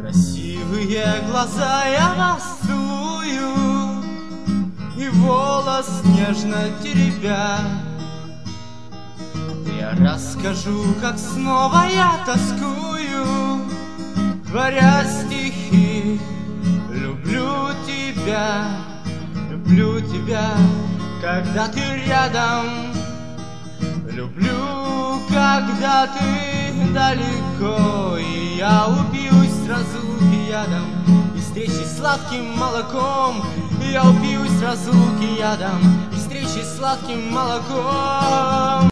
Красивые глаза я вас целую, и волос нежно теребя. Я расскажу, как снова я тоскую, творя стихи. Люблю тебя, когда ты рядом. Люблю, когда ты далеко, и я упьюсь с разлуки ядом и встречи с сладким молоком. Я упьюсь с разлуки ядом и встречи с сладким молоком.